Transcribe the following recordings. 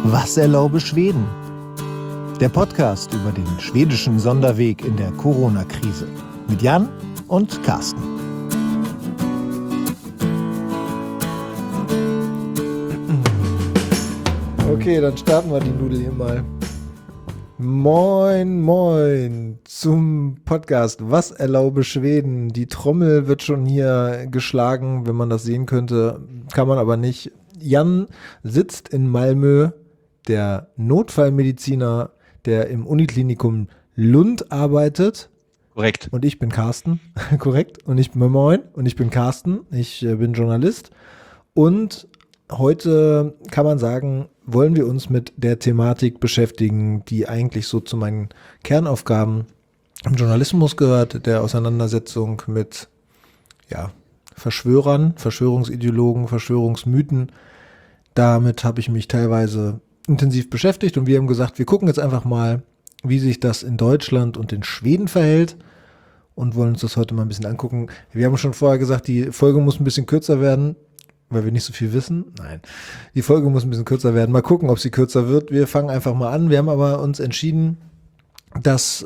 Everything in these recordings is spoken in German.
Was erlaube Schweden? Der Podcast über den schwedischen Sonderweg in der Corona-Krise mit Jan und Carsten. Okay, dann starten wir die Nudel hier mal. Moin, moin zum Podcast Was erlaube Schweden? Die Trommel wird schon hier geschlagen, wenn man das sehen könnte, kann man aber nicht. Jan sitzt in Malmö, der Notfallmediziner, der im Uniklinikum Lund arbeitet. Korrekt. Und ich bin Carsten. Korrekt. Und ich bin Carsten. Ich bin Journalist. Und heute kann man sagen, wollen wir uns mit der Thematik beschäftigen, die eigentlich so zu meinen Kernaufgaben im Journalismus gehört, der Auseinandersetzung mit Verschwörern, Verschwörungsideologen, Verschwörungsmythen. Damit habe ich mich teilweise intensiv beschäftigt und wir haben gesagt, wir gucken jetzt einfach mal, wie sich das in Deutschland und in Schweden verhält und wollen uns das heute mal ein bisschen angucken. Wir haben schon vorher gesagt, die Folge muss ein bisschen kürzer werden, weil wir nicht so viel wissen. Nein, die Folge muss ein bisschen kürzer werden. Mal gucken, ob sie kürzer wird. Wir fangen einfach mal an. Wir haben aber uns entschieden, dass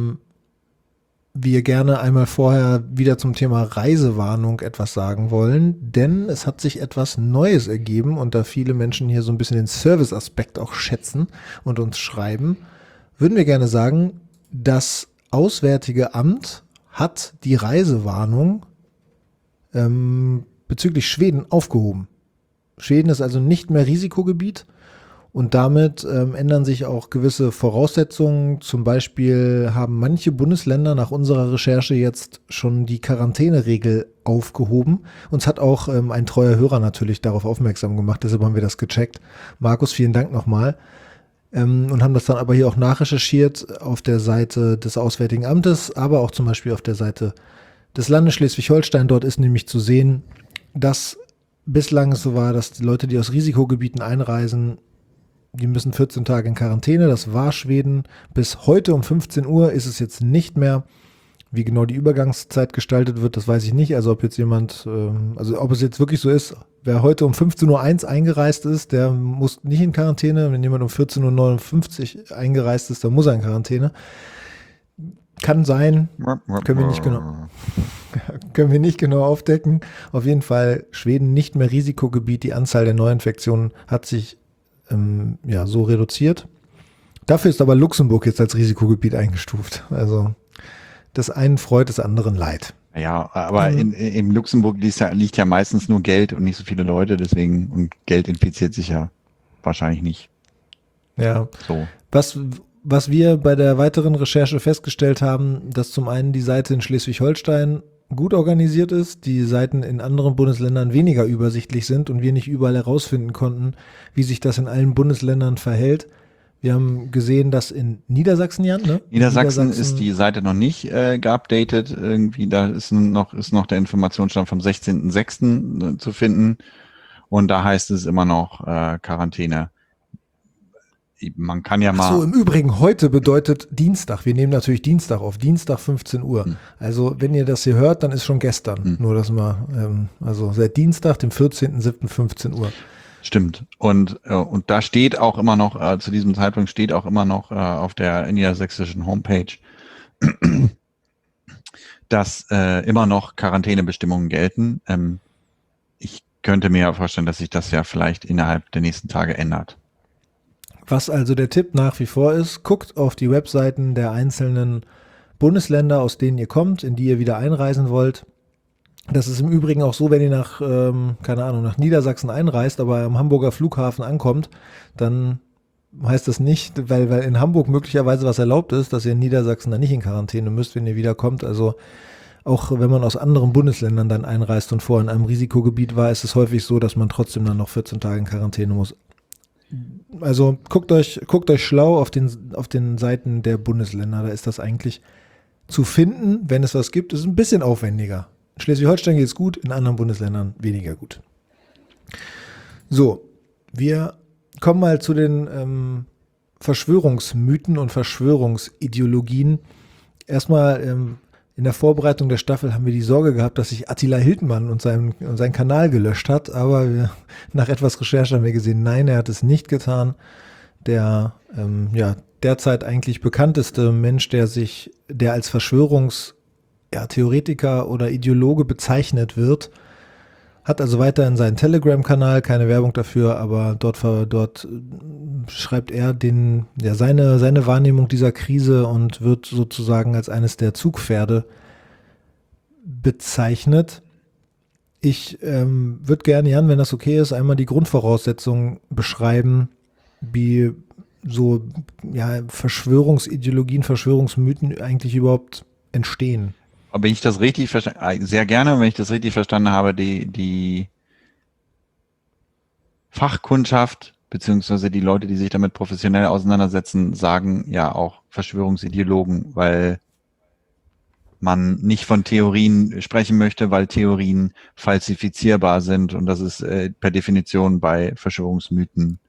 wir gerne einmal vorher wieder zum Thema Reisewarnung etwas sagen wollen, denn es hat sich etwas Neues ergeben und da viele Menschen hier so ein bisschen den Service-Aspekt auch schätzen und uns schreiben, würden wir gerne sagen, das Auswärtige Amt hat die Reisewarnung bezüglich Schweden aufgehoben. Schweden ist also nicht mehr Risikogebiet und damit ändern sich auch gewisse Voraussetzungen. Zum Beispiel haben manche Bundesländer nach unserer Recherche jetzt schon die Quarantäneregel aufgehoben. Uns hat auch ein treuer Hörer natürlich darauf aufmerksam gemacht, deshalb haben wir das gecheckt. Markus, vielen Dank nochmal. Und haben das dann aber hier auch nachrecherchiert auf der Seite des Auswärtigen Amtes, aber auch zum Beispiel auf der Seite des Landes Schleswig-Holstein. Dort ist nämlich zu sehen, dass bislang es so war, dass die Leute, die aus Risikogebieten einreisen, die müssen 14 Tage in Quarantäne. Das war Schweden. Bis heute um 15 Uhr ist es jetzt nicht mehr. Wie genau die Übergangszeit gestaltet wird, das weiß ich nicht. Also ob jetzt jemand, ob es jetzt wirklich so ist, wer heute um 15:01 Uhr eingereist ist, der muss nicht in Quarantäne. Wenn jemand um 14:59 Uhr eingereist ist, dann muss er in Quarantäne. Kann sein, können wir nicht genau aufdecken. Auf jeden Fall Schweden nicht mehr Risikogebiet. Die Anzahl der Neuinfektionen hat sich so reduziert. Dafür ist aber Luxemburg jetzt als Risikogebiet eingestuft. Also das einen freut, des anderen leid. Ja, aber in Luxemburg liegt ja meistens nur Geld und nicht so viele Leute, deswegen, und Geld infiziert sich ja wahrscheinlich nicht. Ja, so. Was wir bei der weiteren Recherche festgestellt haben, dass zum einen die Seite in Schleswig-Holstein gut organisiert ist, die Seiten in anderen Bundesländern weniger übersichtlich sind und wir nicht überall herausfinden konnten, wie sich das in allen Bundesländern verhält. Wir haben gesehen, dass in Niedersachsen, Jan, ne? Niedersachsen ist die Seite noch nicht geupdatet. Irgendwie, da ist noch der Informationsstand vom 16.06. Zu finden. Und da heißt es immer noch Quarantäne. Man kann ja mal. So, im Übrigen, heute bedeutet Dienstag. Wir nehmen natürlich Dienstag auf. Dienstag 15 Uhr. Also, wenn ihr das hier hört, dann ist schon gestern. Nur, dass wir, seit Dienstag, dem 14.07. 15 Uhr. Stimmt. Und da steht auch immer noch, zu diesem Zeitpunkt steht auch immer noch auf der niedersächsischen Homepage, dass immer noch Quarantänebestimmungen gelten. Ich könnte mir vorstellen, dass sich das ja vielleicht innerhalb der nächsten Tage ändert. Was also der Tipp nach wie vor ist, guckt auf die Webseiten der einzelnen Bundesländer, aus denen ihr kommt, in die ihr wieder einreisen wollt. Das ist im Übrigen auch so, wenn ihr nach Niedersachsen einreist, aber am Hamburger Flughafen ankommt, dann heißt das nicht, weil in Hamburg möglicherweise was erlaubt ist, dass ihr in Niedersachsen dann nicht in Quarantäne müsst, wenn ihr wiederkommt. Also auch wenn man aus anderen Bundesländern dann einreist und vorher in einem Risikogebiet war, ist es häufig so, dass man trotzdem dann noch 14 Tage in Quarantäne muss. Also guckt euch schlau auf den Seiten der Bundesländer, da ist das eigentlich zu finden, wenn es was gibt. Ist ein bisschen aufwendiger. In Schleswig-Holstein geht es gut, in anderen Bundesländern weniger gut. So, wir kommen mal zu den Verschwörungsmythen und Verschwörungsideologien. Erstmal in der Vorbereitung der Staffel haben wir die Sorge gehabt, dass sich Attila Hildmann und seinen Kanal gelöscht hat, aber nach etwas Recherche haben wir gesehen, nein, er hat es nicht getan. der derzeit eigentlich bekannteste Mensch, der als Verschwörungstheoretiker oder Ideologe bezeichnet wird, hat also weiterhin seinen Telegram-Kanal, keine Werbung dafür, aber dort schreibt er seine Wahrnehmung dieser Krise und wird sozusagen als eines der Zugpferde bezeichnet. Ich würde gerne, Jan, wenn das okay ist, einmal die Grundvoraussetzungen beschreiben, wie so Verschwörungsideologien, Verschwörungsmythen eigentlich überhaupt entstehen. Aber wenn ich das richtig verstanden, sehr gerne, wenn ich das richtig verstanden habe, die Fachkundschaft beziehungsweise die Leute, die sich damit professionell auseinandersetzen, sagen ja auch Verschwörungsideologen, weil man nicht von Theorien sprechen möchte, weil Theorien falsifizierbar sind und das ist per Definition bei Verschwörungsmythen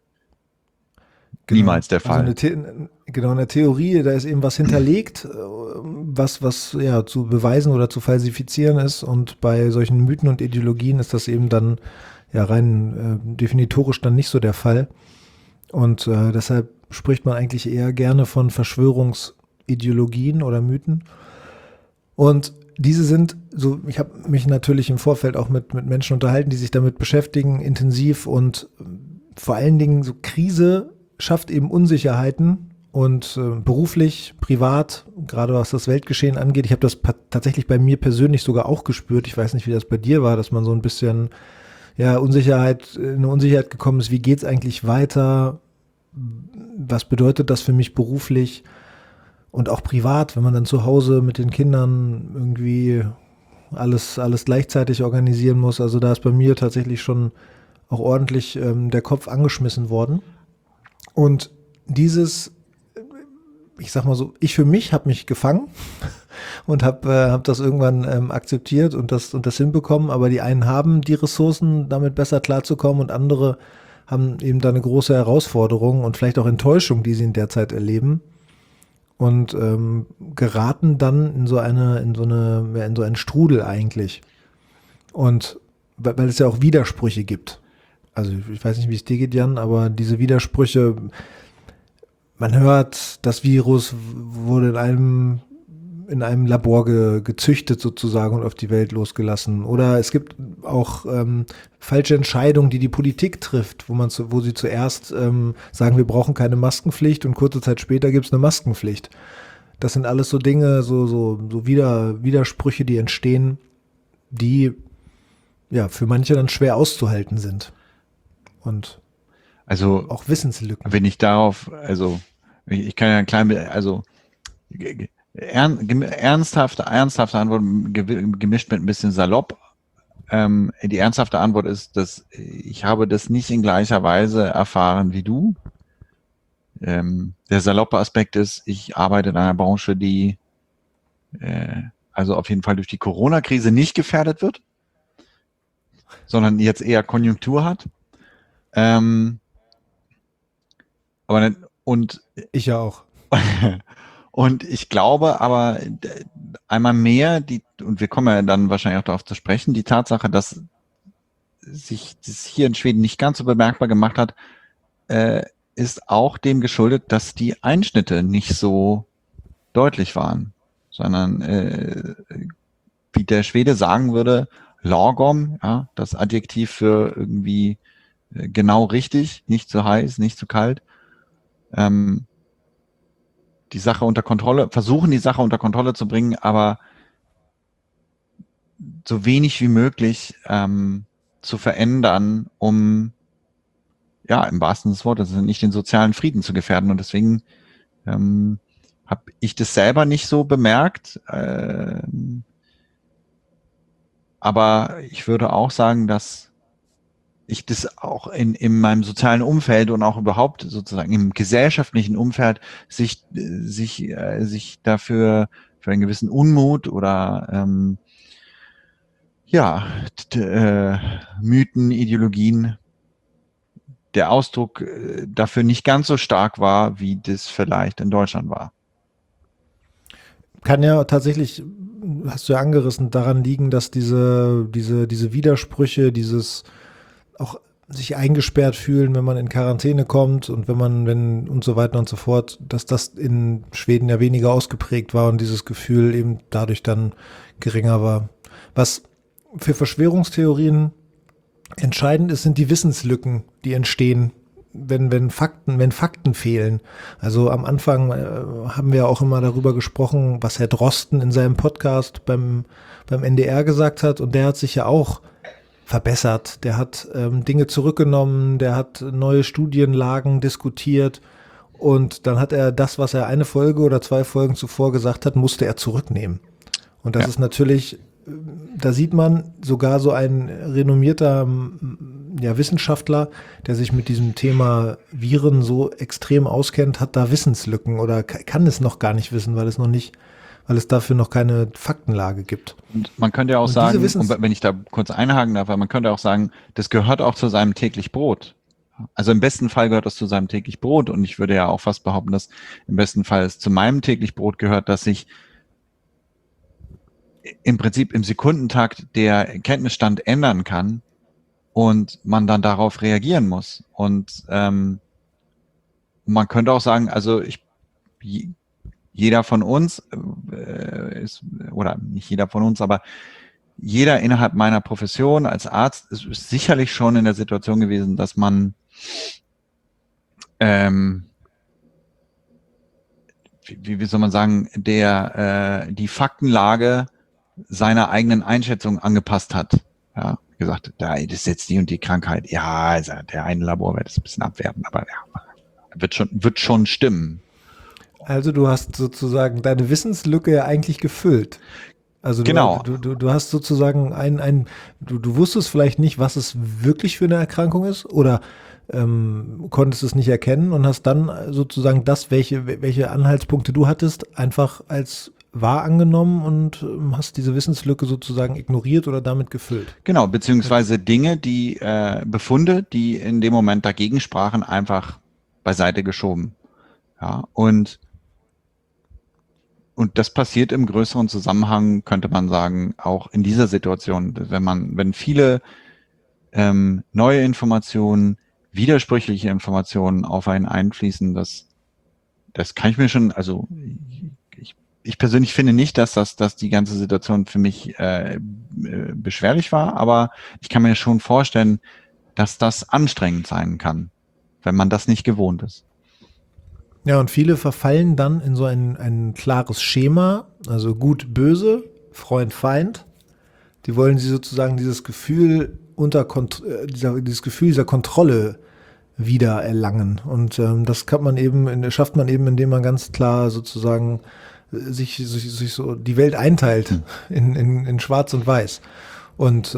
niemals der Fall. Also in der Theorie, da ist eben was hinterlegt, was zu beweisen oder zu falsifizieren ist und bei solchen Mythen und Ideologien ist das eben dann rein definitorisch dann nicht so der Fall und deshalb spricht man eigentlich eher gerne von Verschwörungsideologien oder Mythen. Und diese sind so, ich habe mich natürlich im Vorfeld auch mit Menschen unterhalten, die sich damit beschäftigen, intensiv und vor allen Dingen so Krise schafft eben Unsicherheiten und beruflich, privat, gerade was das Weltgeschehen angeht. Ich habe das tatsächlich bei mir persönlich sogar auch gespürt. Ich weiß nicht, wie das bei dir war, dass man so ein bisschen in eine Unsicherheit gekommen ist. Wie geht's eigentlich weiter? Was bedeutet das für mich beruflich? Und auch privat, wenn man dann zu Hause mit den Kindern irgendwie alles gleichzeitig organisieren muss. Also da ist bei mir tatsächlich schon auch ordentlich der Kopf angeschmissen worden. Und dieses, ich sag mal so, ich für mich habe mich gefangen und hab das irgendwann akzeptiert und das hinbekommen. Aber die einen haben die Ressourcen, damit besser klarzukommen und andere haben eben da eine große Herausforderung und vielleicht auch Enttäuschung, die sie in der Zeit erleben. Und geraten dann in so einen Strudel eigentlich. Und weil es ja auch Widersprüche gibt. Also ich weiß nicht, wie es dir geht, Jan, aber diese Widersprüche, man hört, das Virus wurde in einem Labor gezüchtet sozusagen und auf die Welt losgelassen. Oder es gibt auch falsche Entscheidungen, die Politik trifft, wo sie zuerst sagen, wir brauchen keine Maskenpflicht und kurze Zeit später gibt es eine Maskenpflicht. Das sind alles so Dinge, so Widersprüche, die entstehen, die für manche dann schwer auszuhalten sind. Und also auch Wissenslücken. Wenn ich darauf, ich kann ja ein klein bisschen, ernsthafte Antwort gemischt mit ein bisschen salopp. Die ernsthafte Antwort ist, dass ich habe das nicht in gleicher Weise erfahren wie du. Der saloppe Aspekt ist, ich arbeite in einer Branche, die also auf jeden Fall durch die Corona-Krise nicht gefährdet wird, sondern jetzt eher Konjunktur hat. Und ich ja auch. Und ich glaube aber einmal mehr, und wir kommen ja dann wahrscheinlich auch darauf zu sprechen, die Tatsache, dass sich das hier in Schweden nicht ganz so bemerkbar gemacht hat, ist auch dem geschuldet, dass die Einschnitte nicht so deutlich waren, sondern wie der Schwede sagen würde, lagom, ja, das Adjektiv für irgendwie genau richtig, nicht zu heiß, nicht zu kalt, die Sache unter Kontrolle, versuchen die Sache unter Kontrolle zu bringen, aber so wenig wie möglich zu verändern, um im wahrsten Sinne des Wortes nicht den sozialen Frieden zu gefährden. Und deswegen habe ich das selber nicht so bemerkt. Aber ich würde auch sagen, dass ich das auch in meinem sozialen Umfeld und auch überhaupt sozusagen im gesellschaftlichen Umfeld sich dafür für einen gewissen Unmut oder Mythen, Ideologien, der Ausdruck dafür nicht ganz so stark war, wie das vielleicht in Deutschland war. Kann ja tatsächlich, hast du ja angerissen, daran liegen, dass diese Widersprüche, dieses auch sich eingesperrt fühlen, wenn man in Quarantäne kommt und wenn und so weiter und so fort, dass das in Schweden ja weniger ausgeprägt war und dieses Gefühl eben dadurch dann geringer war. Was für Verschwörungstheorien entscheidend ist, sind die Wissenslücken, die entstehen, wenn Fakten fehlen. Also am Anfang haben wir auch immer darüber gesprochen, was Herr Drosten in seinem Podcast beim NDR gesagt hat, und der hat sich ja auch verbessert. Der hat Dinge zurückgenommen, der hat neue Studienlagen diskutiert, und dann hat er das, was er eine Folge oder 2 Folgen zuvor gesagt hat, musste er zurücknehmen. Und das ist natürlich, da sieht man, sogar so ein renommierter Wissenschaftler, der sich mit diesem Thema Viren so extrem auskennt, hat da Wissenslücken oder kann es noch gar nicht wissen, weil es dafür noch keine Faktenlage gibt. Und man könnte ja auch sagen, wenn ich da kurz einhaken darf, man könnte auch sagen, das gehört auch zu seinem täglich Brot. Also im besten Fall gehört das zu seinem täglich Brot, und ich würde ja auch fast behaupten, dass im besten Fall es zu meinem täglich Brot gehört, dass ich im Prinzip im Sekundentakt der Kenntnisstand ändern kann und man dann darauf reagieren muss. Und man könnte auch sagen, also jeder von uns ist, oder nicht jeder von uns, aber jeder innerhalb meiner Profession als Arzt ist sicherlich schon in der Situation gewesen, dass man wie soll man sagen, die Faktenlage seiner eigenen Einschätzung angepasst hat. Ja, gesagt, das ist jetzt die und die Krankheit. Ja, also der eine Laborwert ist ein bisschen abwertend, aber ja, wird schon stimmen. Also du hast sozusagen deine Wissenslücke ja eigentlich gefüllt. Also genau. Du hast sozusagen du wusstest vielleicht nicht, was es wirklich für eine Erkrankung ist, oder konntest es nicht erkennen und hast dann sozusagen welche Anhaltspunkte du hattest, einfach als wahr angenommen und hast diese Wissenslücke sozusagen ignoriert oder damit gefüllt. Genau, beziehungsweise Befunde, die in dem Moment dagegen sprachen, einfach beiseite geschoben. Ja, und das passiert im größeren Zusammenhang, könnte man sagen, auch in dieser Situation, wenn viele neue Informationen, widersprüchliche Informationen auf einen einfließen, das kann ich mir schon, also ich persönlich finde nicht, dass die ganze Situation für mich beschwerlich war, aber ich kann mir schon vorstellen, dass das anstrengend sein kann, wenn man das nicht gewohnt ist. Ja, und viele verfallen dann in so ein klares Schema, also gut, böse, Freund, Feind. Die wollen sie sozusagen dieses Gefühl dieser Kontrolle wieder erlangen. Und das schafft man eben, indem man ganz klar sozusagen sich so die Welt einteilt in Schwarz und Weiß. Und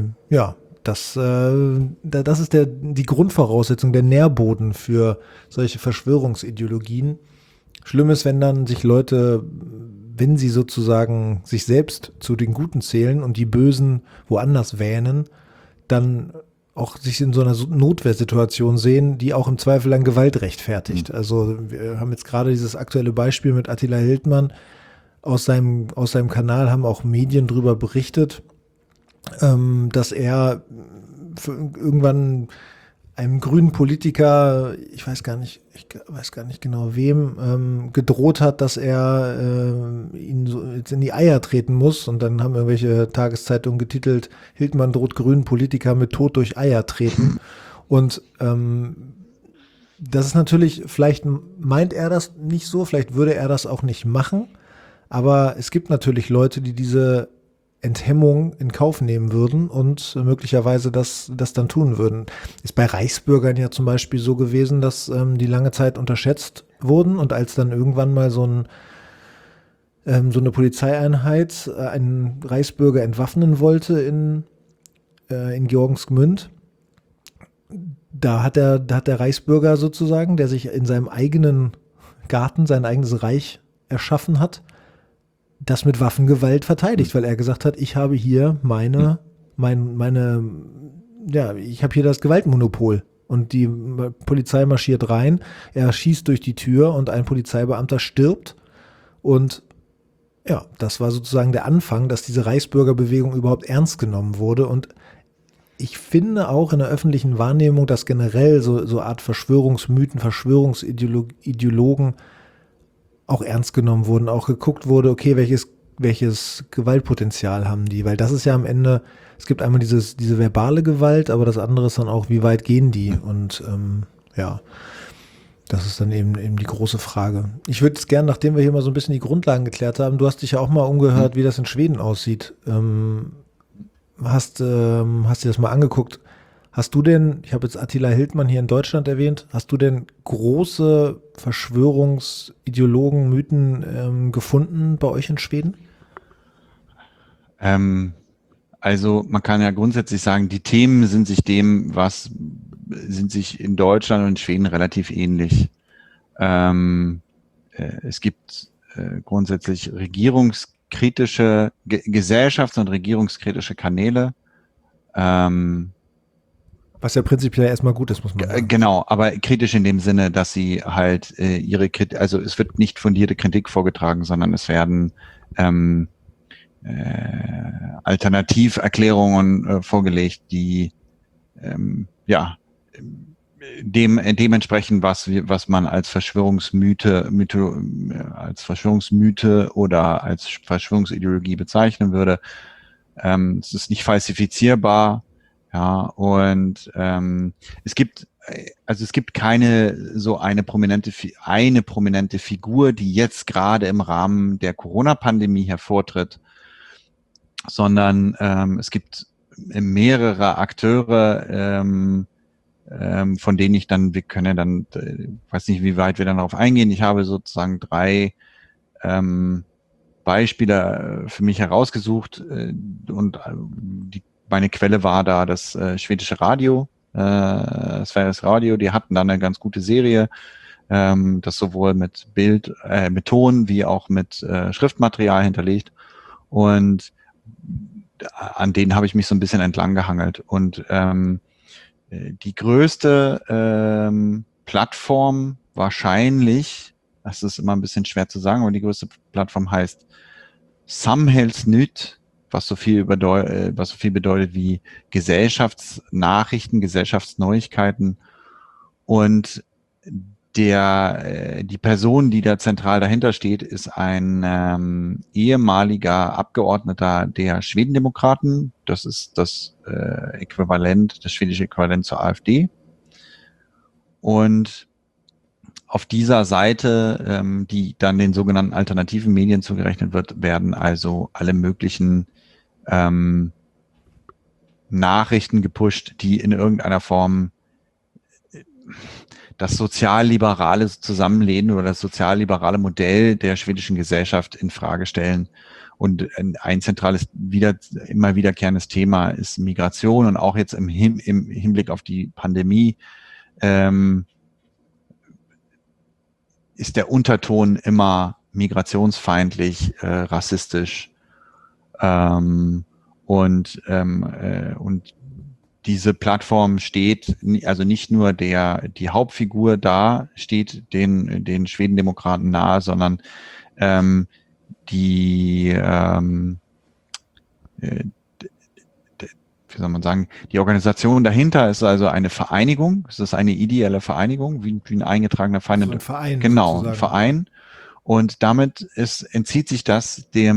das ist die Grundvoraussetzung, der Nährboden für solche Verschwörungsideologien. Schlimm ist, wenn dann sich Leute, wenn sie sozusagen sich selbst zu den Guten zählen und die Bösen woanders wähnen, dann auch sich in so einer Notwehrsituation sehen, die auch im Zweifel an Gewalt rechtfertigt. Also wir haben jetzt gerade dieses aktuelle Beispiel mit Attila Hildmann. Aus seinem Kanal haben auch Medien darüber berichtet, dass er irgendwann einem grünen Politiker, ich weiß gar nicht genau wem, gedroht hat, dass er ihn so jetzt in die Eier treten muss. Und dann haben irgendwelche Tageszeitungen getitelt, Hildmann droht grünen Politiker mit Tod durch Eier treten. Und das ist natürlich, vielleicht meint er das nicht so, vielleicht würde er das auch nicht machen. Aber es gibt natürlich Leute, die diese Enthemmung in Kauf nehmen würden und möglicherweise das dann tun würden. Ist bei Reichsbürgern ja zum Beispiel so gewesen, dass die lange Zeit unterschätzt wurden, und als dann irgendwann mal so eine Polizeieinheit einen Reichsbürger entwaffnen wollte in Georgensgmünd, da hat der Reichsbürger sozusagen, der sich in seinem eigenen Garten sein eigenes Reich erschaffen hat, das mit Waffengewalt verteidigt, weil er gesagt hat, ich habe hier ich habe hier das Gewaltmonopol. Und die Polizei marschiert rein, er schießt durch die Tür und ein Polizeibeamter stirbt. Und ja, das war sozusagen der Anfang, dass diese Reichsbürgerbewegung überhaupt ernst genommen wurde. Und ich finde auch in der öffentlichen Wahrnehmung, dass generell so Art Verschwörungsmythen, Verschwörungsideologen auch ernst genommen wurden, auch geguckt wurde, okay, welches Gewaltpotenzial haben die? Weil das ist ja am Ende, es gibt einmal diese verbale Gewalt, aber das andere ist dann auch, wie weit gehen die? Und ja, das ist dann eben die große Frage. Ich würde jetzt gerne, nachdem wir hier mal so ein bisschen die Grundlagen geklärt haben, du hast dich ja auch mal umgehört, wie das in Schweden aussieht. Hast dir das mal angeguckt? Hast du denn, ich habe jetzt Attila Hildmann hier in Deutschland erwähnt, hast du denn große Verschwörungsideologen, Mythen gefunden bei euch in Schweden? Also man kann ja grundsätzlich sagen, die Themen sind sich in Deutschland und in Schweden relativ ähnlich. Es gibt grundsätzlich gesellschafts- und regierungskritische Kanäle. Was ja prinzipiell erstmal gut ist, muss man sagen. Genau, aber kritisch in dem Sinne, dass sie halt also es wird nicht fundierte Kritik vorgetragen, sondern es werden Alternativerklärungen vorgelegt, die dementsprechend, was man als Verschwörungsmythe oder als Verschwörungsideologie bezeichnen würde. Es ist nicht falsifizierbar, ja, und es gibt keine so eine prominente Figur, die jetzt gerade im Rahmen der Corona-Pandemie hervortritt, sondern es gibt mehrere Akteure, von denen wir können dann, weiß nicht, wie weit wir dann darauf eingehen. Ich habe sozusagen 3 Beispiele für mich herausgesucht und meine Quelle war da das schwedische Radio, Sveriges Radio. Die hatten dann eine ganz gute Serie, das sowohl mit Ton wie auch mit Schriftmaterial hinterlegt, und an denen habe ich mich so ein bisschen entlang gehangelt. Und die größte Plattform wahrscheinlich, das ist immer ein bisschen schwer zu sagen, aber die größte Plattform heißt Samhällsnytt, was so viel bedeutet wie Gesellschaftsnachrichten, Gesellschaftsneuigkeiten. Und die Person, die da zentral dahinter steht, ist ein ehemaliger Abgeordneter der Schwedendemokraten. Das ist das schwedische Äquivalent zur AfD. Und auf dieser Seite, die dann den sogenannten alternativen Medien zugerechnet wird, werden also alle möglichen Nachrichten gepusht, die in irgendeiner Form das sozialliberale Zusammenleben oder das sozialliberale Modell der schwedischen Gesellschaft in Frage stellen. Und ein zentrales, immer wiederkehrendes Thema ist Migration, und auch jetzt im Hinblick auf die Pandemie ist der Unterton immer migrationsfeindlich, rassistisch, und diese Plattform steht, also nicht nur die Hauptfigur da steht den Schwedendemokraten nahe, sondern wie soll man sagen, die Organisation dahinter ist also eine Vereinigung, es ist eine ideelle Vereinigung, wie ein eingetragener Verein. So ein Verein. Genau, sozusagen. ein Verein. Und damit entzieht sich das der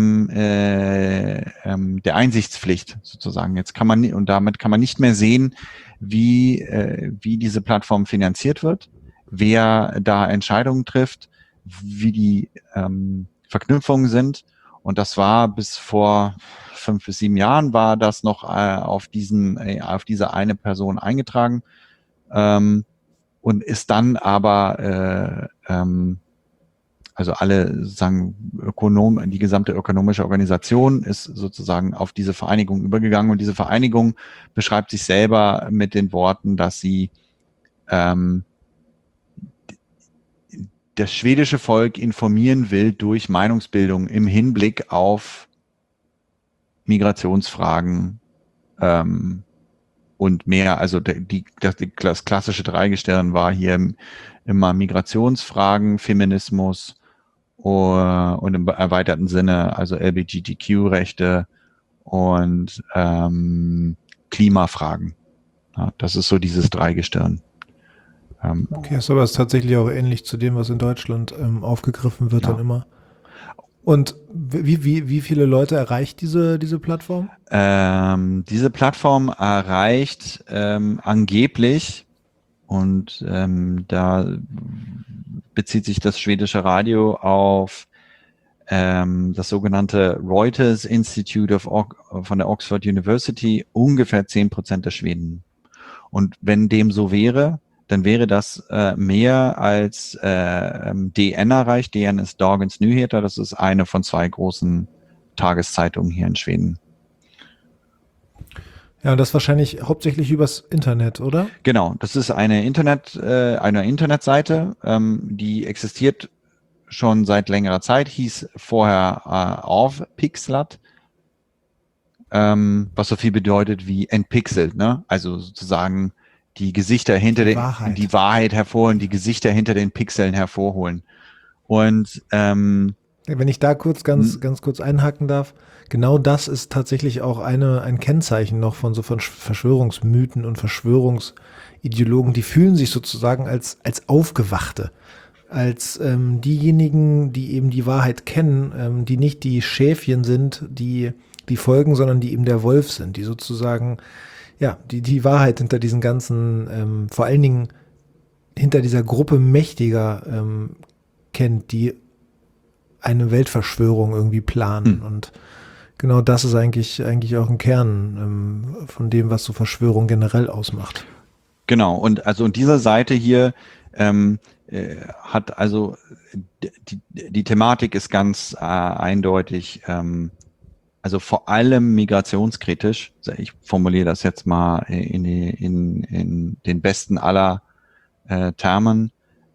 Einsichtspflicht sozusagen. Damit kann man nicht mehr sehen, wie diese Plattform finanziert wird, wer da Entscheidungen trifft, wie die Verknüpfungen sind. Und das war bis vor 5 bis 7 Jahren war das noch auf diese eine Person eingetragen, und ist dann aber also alle sagen die gesamte ökonomische Organisation ist sozusagen auf diese Vereinigung übergegangen, und diese Vereinigung beschreibt sich selber mit den Worten, dass sie das schwedische Volk informieren will durch Meinungsbildung im Hinblick auf Migrationsfragen und mehr. Also das klassische Dreigestirn war hier immer Migrationsfragen, Feminismus und im erweiterten Sinne, also LGBTQ-Rechte und Klimafragen. Ja, das ist so dieses Dreigestirn. Okay, ist aber tatsächlich auch ähnlich zu dem, was in Deutschland aufgegriffen wird Ja. dann immer. Und wie viele Leute erreicht diese Plattform? Diese Plattform erreicht angeblich, und da bezieht sich das schwedische Radio auf das sogenannte Reuters Institute von der Oxford University, ungefähr 10% der Schweden. Und wenn dem so wäre, dann wäre das mehr als DN erreicht. DN ist Dagens Nyheter, das ist eine von 2 großen Tageszeitungen hier in Schweden. Ja, und das wahrscheinlich hauptsächlich übers Internet, oder? Genau, das ist eine Internetseite, die existiert schon seit längerer Zeit, hieß vorher Avpixlat, was so viel bedeutet wie entpixelt, ne? Also sozusagen die Gesichter hinter die Wahrheit hervorholen, die Gesichter hinter den Pixeln hervorholen. Und wenn ich da ganz kurz einhaken darf, genau das ist tatsächlich auch ein Kennzeichen noch von Verschwörungsmythen und Verschwörungsideologen, die fühlen sich sozusagen als Aufgewachte, als diejenigen, die eben die Wahrheit kennen, die nicht die Schäfchen sind, die folgen, sondern die eben der Wolf sind, die sozusagen ja die Wahrheit hinter diesen ganzen, vor allen Dingen hinter dieser Gruppe Mächtiger kennt, die eine Weltverschwörung irgendwie planen. Und genau das ist eigentlich auch ein Kern von dem, was so Verschwörung generell ausmacht. Genau, und diese Seite hier hat also die Thematik ist ganz eindeutig, also vor allem migrationskritisch. Ich formuliere das jetzt mal in den besten aller Termen.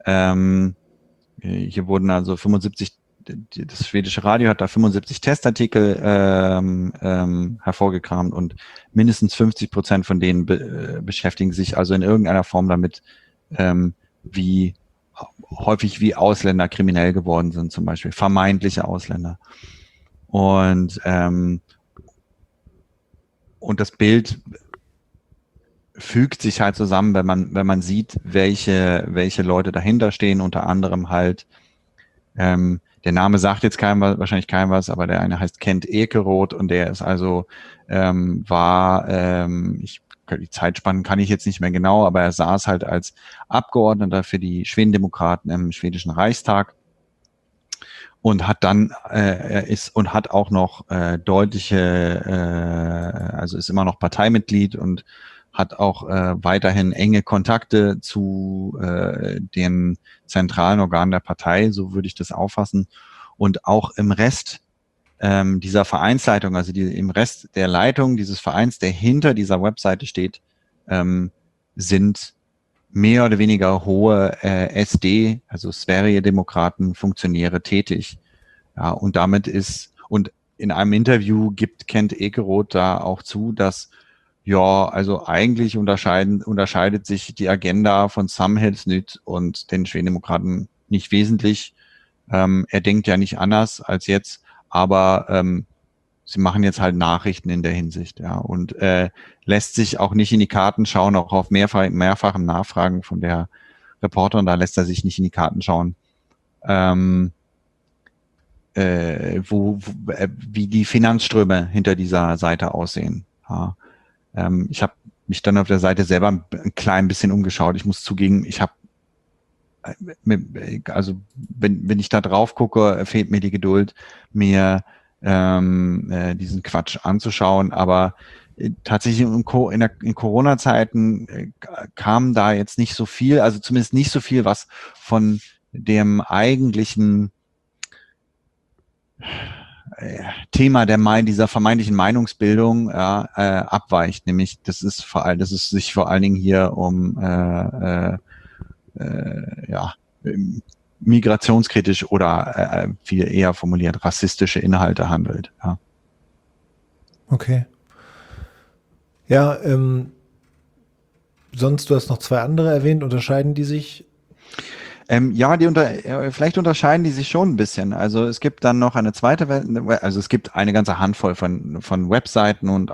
Hier wurden also 75, das schwedische Radio hat da 75 Testartikel hervorgekramt und mindestens 50% von denen beschäftigen sich also in irgendeiner Form damit, wie häufig wie Ausländer kriminell geworden sind, zum Beispiel vermeintliche Ausländer. Und das Bild fügt sich halt zusammen, wenn man sieht, welche Leute dahinter stehen, unter anderem halt, der Name sagt jetzt wahrscheinlich keinem was, aber der eine heißt Kent Ekeroth und der ist also, die Zeitspannen kann ich jetzt nicht mehr genau, aber er saß halt als Abgeordneter für die Schwedendemokraten im schwedischen Reichstag und hat dann, hat auch noch also ist immer noch Parteimitglied und hat auch weiterhin enge Kontakte zu den zentralen Organen der Partei, so würde ich das auffassen. Und auch im Rest dieser Vereinsleitung, also im Rest der Leitung dieses Vereins, der hinter dieser Webseite steht, sind mehr oder weniger hohe SD, also Sverigedemokraten, Funktionäre tätig. Ja, und und in einem Interview gibt Kent Ekeroth da auch zu, dass ja, also eigentlich unterscheidet sich die Agenda von Samhällsnytt und den Schwedendemokraten nicht wesentlich. Er denkt ja nicht anders als jetzt, aber sie machen jetzt halt Nachrichten in der Hinsicht, ja, und lässt sich auch nicht in die Karten schauen, auch auf mehrfachen Nachfragen von der Reporterin, da lässt er sich nicht in die Karten schauen, wie die Finanzströme hinter dieser Seite aussehen. Ja. Ich habe mich dann auf der Seite selber ein klein bisschen umgeschaut. Ich muss zugeben, also wenn ich da drauf gucke, fehlt mir die Geduld, mir diesen Quatsch anzuschauen. Aber tatsächlich in Corona-Zeiten kam da jetzt nicht so viel, also zumindest nicht so viel, was von dem eigentlichen Thema dieser vermeintlichen Meinungsbildung abweicht, nämlich das ist sich vor allen Dingen hier um migrationskritisch oder viel eher formuliert rassistische Inhalte handelt. Ja. Okay. Ja, sonst, du hast noch 2 andere erwähnt, unterscheiden die sich? Ja, vielleicht unterscheiden die sich schon ein bisschen. Also es gibt dann noch eine zweite Welt, also es gibt eine ganze Handvoll von Webseiten und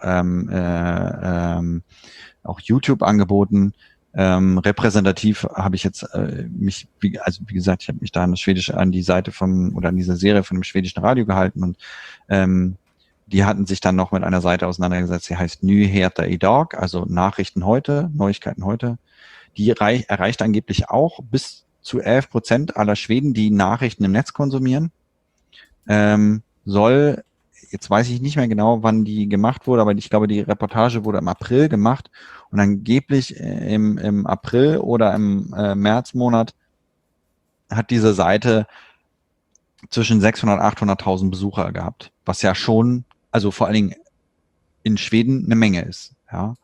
auch YouTube-Angeboten. Repräsentativ habe ich jetzt wie gesagt, ich habe mich da an die Seite an dieser Serie von dem schwedischen Radio gehalten und die hatten sich dann noch mit einer Seite auseinandergesetzt, die heißt Nyheter idag, also Nachrichten heute, Neuigkeiten heute. Die erreicht angeblich auch bis zu 11% aller Schweden, die Nachrichten im Netz konsumieren. Jetzt weiß ich nicht mehr genau, wann die gemacht wurde, aber ich glaube, die Reportage wurde im April gemacht und angeblich im April oder im Märzmonat hat diese Seite zwischen 600 und 800.000 Besucher gehabt, was ja schon, also vor allen Dingen in Schweden eine Menge ist. Ja.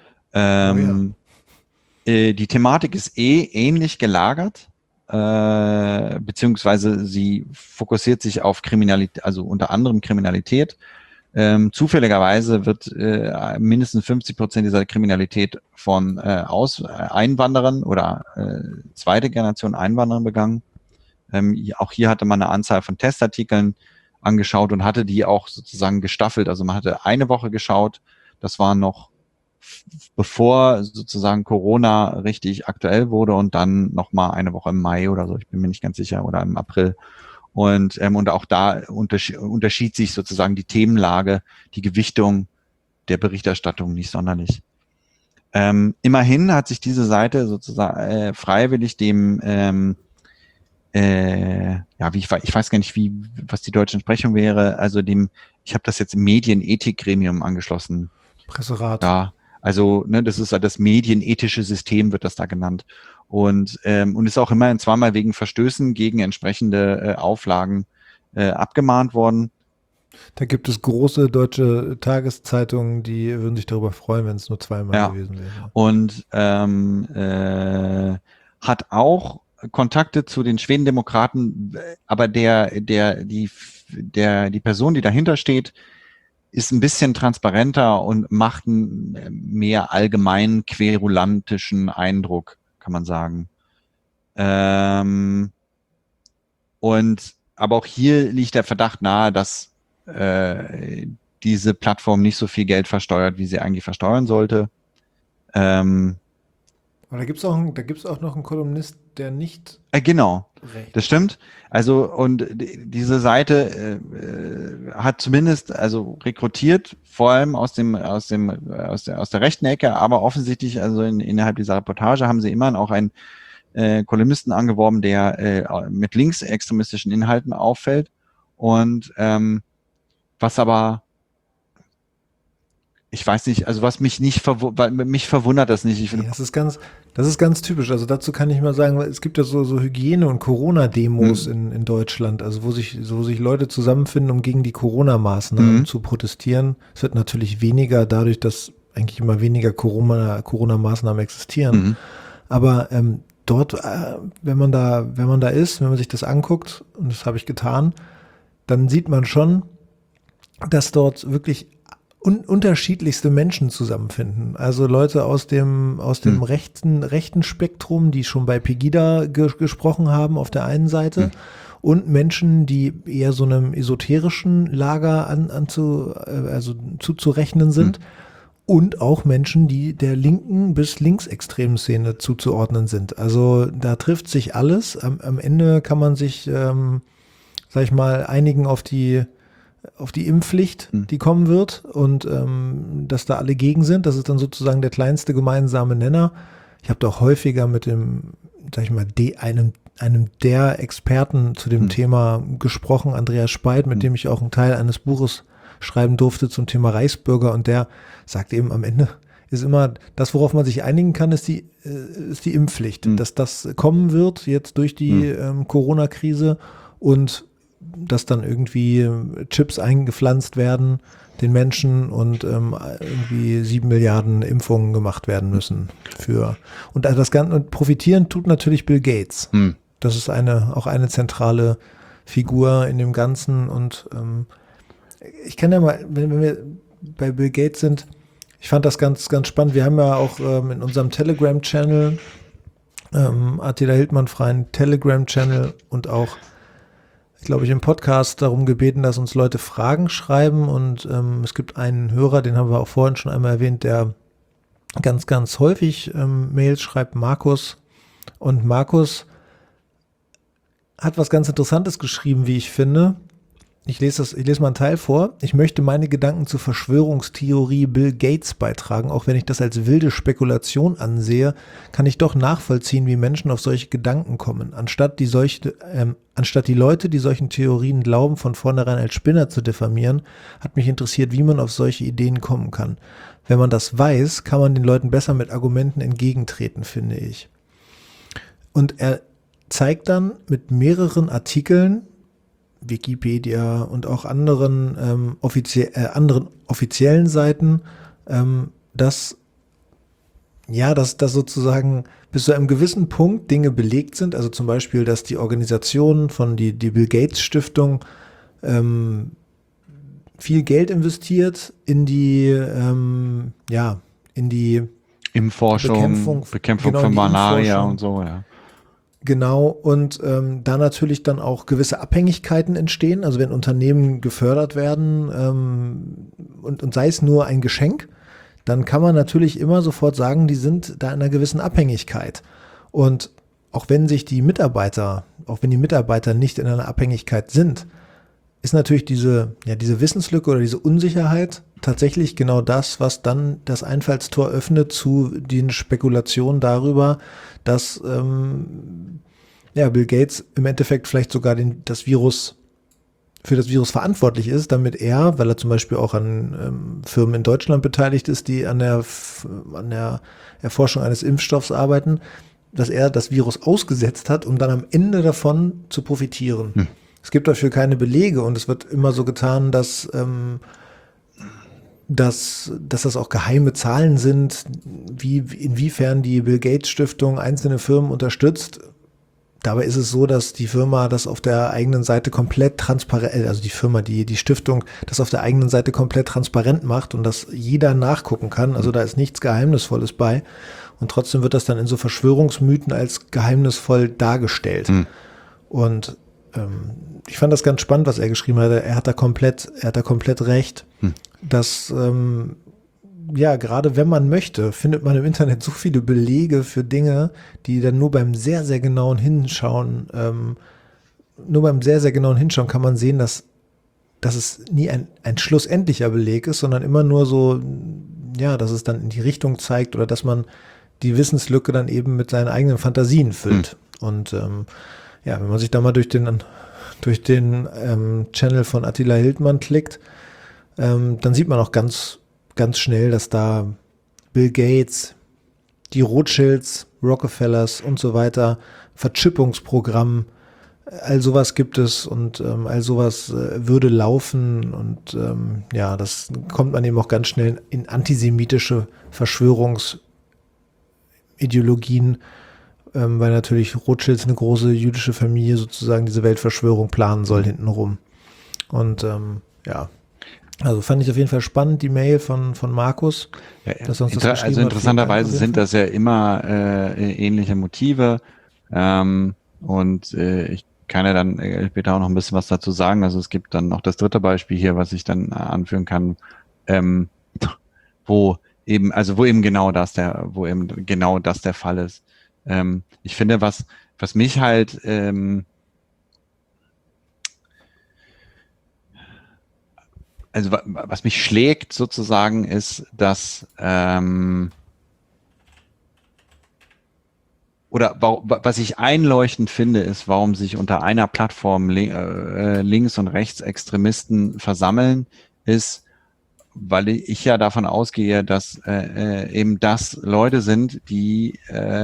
Die Thematik ist ähnlich gelagert, beziehungsweise sie fokussiert sich auf Kriminalität, also unter anderem Kriminalität. Zufälligerweise wird mindestens 50% dieser Kriminalität von Einwanderern oder zweite Generation Einwanderern begangen. Auch hier hatte man eine Anzahl von Testartikeln angeschaut und hatte die auch sozusagen gestaffelt. Also man hatte eine Woche geschaut, das war noch bevor sozusagen Corona richtig aktuell wurde und dann nochmal eine Woche im Mai oder so, ich bin mir nicht ganz sicher, oder im April. Und auch da unterschied sich sozusagen die Themenlage, die Gewichtung der Berichterstattung nicht sonderlich. Immerhin hat sich diese Seite sozusagen freiwillig dem ich weiß gar nicht, was die deutsche Entsprechung wäre, also ich habe das jetzt im Medienethikgremium angeschlossen. Presserat. Ja, also das ist das medienethische System, wird das da genannt. Und ist auch immerhin zweimal wegen Verstößen gegen entsprechende Auflagen abgemahnt worden. Da gibt es große deutsche Tageszeitungen, die würden sich darüber freuen, wenn es nur zweimal gewesen wäre. Und hat auch Kontakte zu den Schwedendemokraten, aber die Person, die dahinter steht, ist ein bisschen transparenter und macht einen mehr allgemein querulantischen Eindruck, kann man sagen. Aber auch hier liegt der Verdacht nahe, dass diese Plattform nicht so viel Geld versteuert, wie sie eigentlich versteuern sollte. Aber da gibt's auch noch einen Kolumnist, der nicht. Genau, recht. Das stimmt. Also, und diese Seite hat zumindest rekrutiert, vor allem aus der rechten Ecke, aber offensichtlich, also innerhalb dieser Reportage haben sie immerhin auch einen Kolumnisten angeworben, der mit linksextremistischen Inhalten auffällt. Und was aber ich weiß nicht, also was mich mich verwundert das nicht. Das ist ganz typisch. Also dazu kann ich mal sagen, es gibt ja so Hygiene- und Corona-Demos in Deutschland, also wo sich Leute zusammenfinden, um gegen die Corona-Maßnahmen zu protestieren. Es wird natürlich weniger dadurch, dass eigentlich immer weniger Corona-Maßnahmen existieren. Aber dort, wenn man da ist, wenn man sich das anguckt, und das habe ich getan, dann sieht man schon, dass dort wirklich unterschiedlichste Menschen zusammenfinden. Also Leute aus dem rechten Spektrum, die schon bei Pegida gesprochen haben auf der einen Seite, und Menschen, die eher so einem esoterischen Lager zuzurechnen sind, und auch Menschen, die der linken bis linksextremen Szene zuzuordnen sind. Also da trifft sich alles. Am Ende kann man sich, sag ich mal, einigen auf die Impfpflicht, die kommen wird, und dass da alle gegen sind. Das ist dann sozusagen der kleinste gemeinsame Nenner. Ich habe da auch häufiger mit dem, sag ich mal, einem der Experten zu dem Thema gesprochen, Andreas Speit, mit dem ich auch einen Teil eines Buches schreiben durfte zum Thema Reichsbürger, und der sagt eben, am Ende ist immer das, worauf man sich einigen kann, ist die Impfpflicht, dass das kommen wird jetzt durch die Corona-Krise, und dass dann irgendwie Chips eingepflanzt werden den Menschen und irgendwie 7 Milliarden Impfungen gemacht werden müssen und das Ganze, und profitieren tut natürlich Bill Gates. Das ist auch eine zentrale Figur in dem Ganzen, und ich kann ja mal, wenn wir bei Bill Gates sind, ich fand das ganz, ganz spannend. Wir haben ja auch in unserem Telegram-Channel Attila Hildmann freien Telegram-Channel und auch, glaube ich, im Podcast darum gebeten, dass uns Leute Fragen schreiben. Und es gibt einen Hörer, den haben wir auch vorhin schon einmal erwähnt, der ganz, ganz häufig Mails schreibt, Markus. Und Markus hat was ganz Interessantes geschrieben, wie ich finde. Ich lese mal einen Teil vor. Ich möchte meine Gedanken zur Verschwörungstheorie Bill Gates beitragen. Auch wenn ich das als wilde Spekulation ansehe, kann ich doch nachvollziehen, wie Menschen auf solche Gedanken kommen. Anstatt die Leute, die solchen Theorien glauben, von vornherein als Spinner zu diffamieren, hat mich interessiert, wie man auf solche Ideen kommen kann. Wenn man das weiß, kann man den Leuten besser mit Argumenten entgegentreten, finde ich. Und er zeigt dann mit mehreren Artikeln, Wikipedia und auch anderen offiziellen Seiten, dass sozusagen bis zu einem gewissen Punkt Dinge belegt sind. Also zum Beispiel, dass die Organisation von die Bill Gates Stiftung viel Geld investiert in die Impfforschung, Bekämpfung von Malaria und so, ja. Genau, und da natürlich dann auch gewisse Abhängigkeiten entstehen, also wenn Unternehmen gefördert werden und sei es nur ein Geschenk, dann kann man natürlich immer sofort sagen, die sind da in einer gewissen Abhängigkeit. Und auch wenn die Mitarbeiter nicht in einer Abhängigkeit sind, ist natürlich diese Wissenslücke oder diese Unsicherheit tatsächlich genau das, was dann das Einfallstor öffnet zu den Spekulationen darüber, dass Bill Gates im Endeffekt vielleicht sogar für das Virus verantwortlich ist, damit er, weil er zum Beispiel auch an Firmen in Deutschland beteiligt ist, die an der Erforschung eines Impfstoffs arbeiten, dass er das Virus ausgesetzt hat, um dann am Ende davon zu profitieren. Es gibt dafür keine Belege und es wird immer so getan, dass das auch geheime Zahlen sind, inwiefern die Bill Gates Stiftung einzelne Firmen unterstützt. Dabei ist es so, dass die Firma das auf der eigenen Seite komplett transparent, also die Stiftung das auf der eigenen Seite komplett transparent macht und dass jeder nachgucken kann. Also da ist nichts Geheimnisvolles bei. Und trotzdem wird das dann in so Verschwörungsmythen als geheimnisvoll dargestellt. Und ich fand das ganz spannend, was er geschrieben hat. Er hat da komplett recht, dass gerade wenn man möchte, findet man im Internet so viele Belege für Dinge, die dann nur beim sehr, sehr genauen Hinschauen kann man sehen, dass es nie ein schlussendlicher Beleg ist, sondern immer nur so, dass es dann in die Richtung zeigt oder dass man die Wissenslücke dann eben mit seinen eigenen Fantasien füllt. Und wenn man sich da mal durch den Channel von Attila Hildmann klickt, dann sieht man auch ganz, ganz schnell, dass da Bill Gates, die Rothschilds, Rockefellers und so weiter, Verchippungsprogramm, all sowas gibt es und all sowas würde laufen und das kommt man eben auch ganz schnell in antisemitische Verschwörungsideologien, weil natürlich Rothschilds eine große jüdische Familie sozusagen diese Weltverschwörung planen soll hintenrum. Und also fand ich auf jeden Fall spannend, die Mail von Markus. Dass er uns das geschrieben also interessanterweise sind das ja immer ähnliche Motive und ich kann ja dann später auch noch ein bisschen was dazu sagen. Also es gibt dann noch das dritte Beispiel hier, was ich dann anführen kann, wo eben genau das der Fall ist. Ich finde, was mich halt also was mich schlägt sozusagen ist, dass was ich einleuchtend finde, ist, warum sich unter einer Plattform Links- und Rechtsextremisten versammeln, ist, weil ich ja davon ausgehe, dass eben das Leute sind, die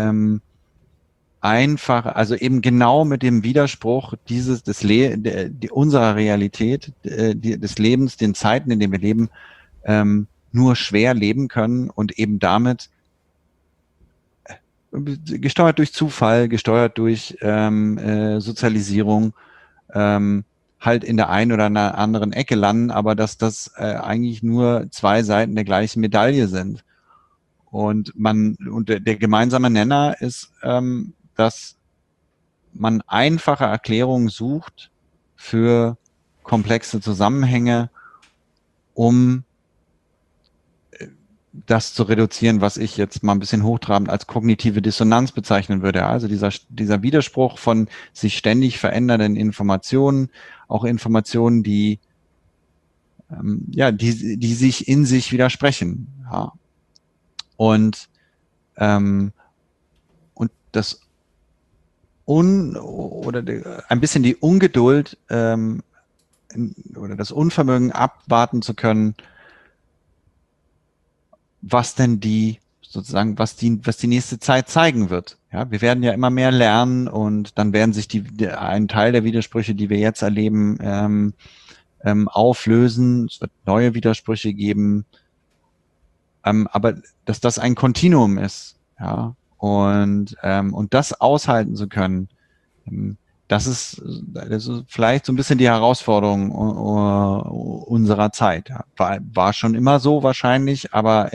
also eben genau mit dem Widerspruch unserer Realität, des Lebens, den Zeiten, in denen wir leben, nur schwer leben können und eben damit gesteuert durch Zufall, gesteuert durch Sozialisierung, halt in der einen oder anderen Ecke landen, aber dass das eigentlich nur zwei Seiten der gleichen Medaille sind. Und der gemeinsame Nenner ist, dass man einfache Erklärungen sucht für komplexe Zusammenhänge, um das zu reduzieren, was ich jetzt mal ein bisschen hochtrabend als kognitive Dissonanz bezeichnen würde. Also dieser Widerspruch von sich ständig verändernden Informationen, auch Informationen, die sich in sich widersprechen. Ja. Und das ein bisschen die Ungeduld oder das Unvermögen abwarten zu können, was denn was die nächste Zeit zeigen wird. Ja, wir werden ja immer mehr lernen und dann werden sich ein Teil der Widersprüche, die wir jetzt erleben, auflösen. Es wird neue Widersprüche geben. Aber dass das ein Kontinuum ist, ja, und das aushalten zu können, das ist vielleicht so ein bisschen die Herausforderung unserer Zeit. Ja. War schon immer so wahrscheinlich, aber